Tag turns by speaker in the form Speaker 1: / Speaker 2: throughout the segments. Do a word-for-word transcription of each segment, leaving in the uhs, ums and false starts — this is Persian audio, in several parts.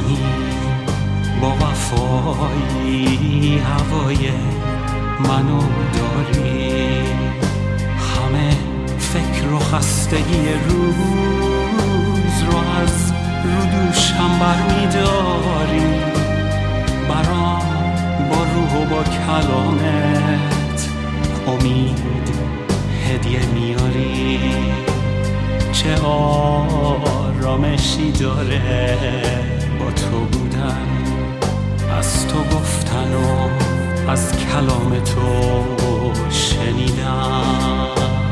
Speaker 1: منی، با وفایی هوای منو داری. همه فکر و خستگی روز رو از رو دوشم برمیداری. برام با روح و با کلامت امید هدیه میاری. چه آرامشی داره با تو بودن، از تو گفتن و از کلام تو شنیدن.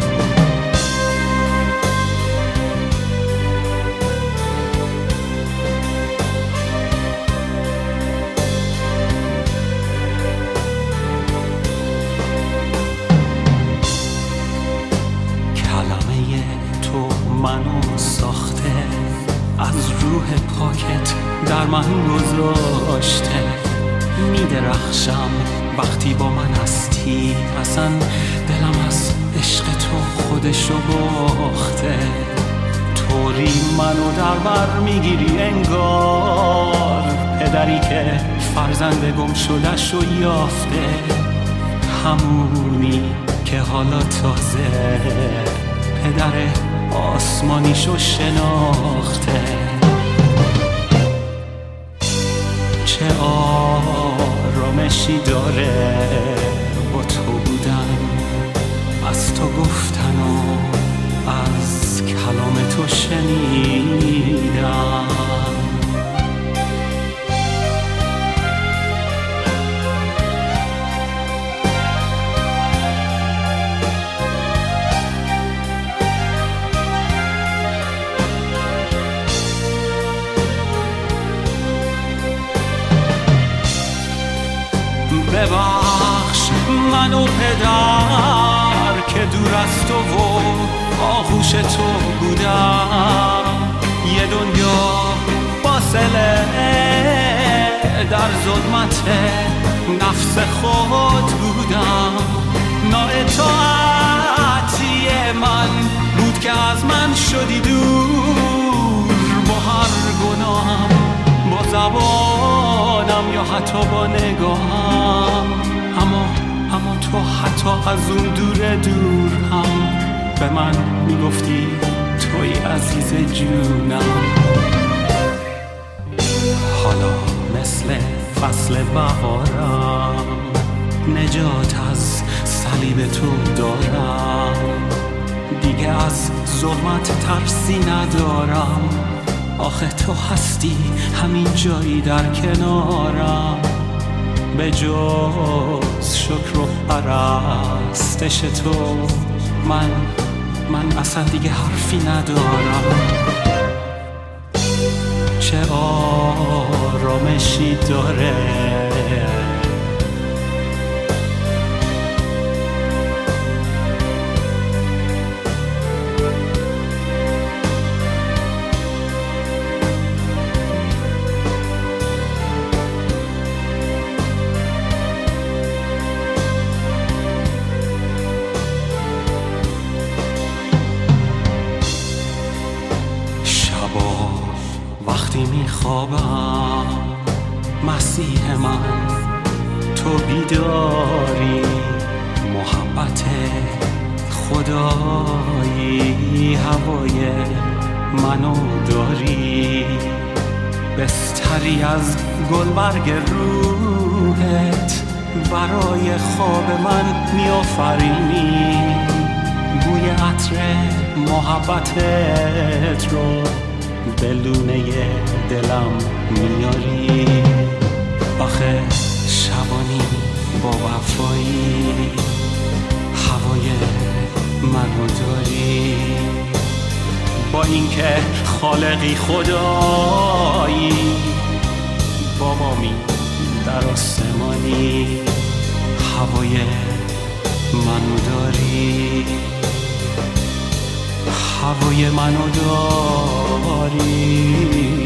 Speaker 1: منو ساخته، از روح پاکت در من گذاشته. میدرخشم وقتی با من هستی، اصلا دلم از عشق تو خودشو باخته. طوری منو در بر میگیری انگار پدری که فرزند گم شده‌شو یافته. همونی که حالا تازه پدر آسمانیشو شناخته. چه آرامشی داره با تو بودن، از تو گفتن و از کلام تو شنیدن. ببخش منو پدر که دور از تو و آغوش تو بودم. یه دنیا فاصله در ظلمت نفس خود بودم. نااطاعتی من بود که از من شدی دور. با هر گناهم، با زبانم یا حتی با نگاهم، اما اما تو حتی از اون دور دور هم به من میگفتی توی عزیز جونم. حالا مثل فصل بهارم، نجات از صلیب تو دارم. دیگه از ظلمت ترسی ندارم، آخه تو هستی همین جایی در کنارم. به جز شکر و پرستش تو من من اصلا دیگه حرفی ندارم. چه آرامشی داره وقتی میخوابم مسیح من، تو بیداری. محبت خدایی هوای منو داری. بستری از گلبرگ روحت برای خواب من میآفرینی. بوی عطر محبتت رو به لونه دلم میاری. آخه شبانی با وفایی هوای منو داری. با اینکه خالقی خدایی، بابامی در آسمانی هوای منو داری. هوای منو داری.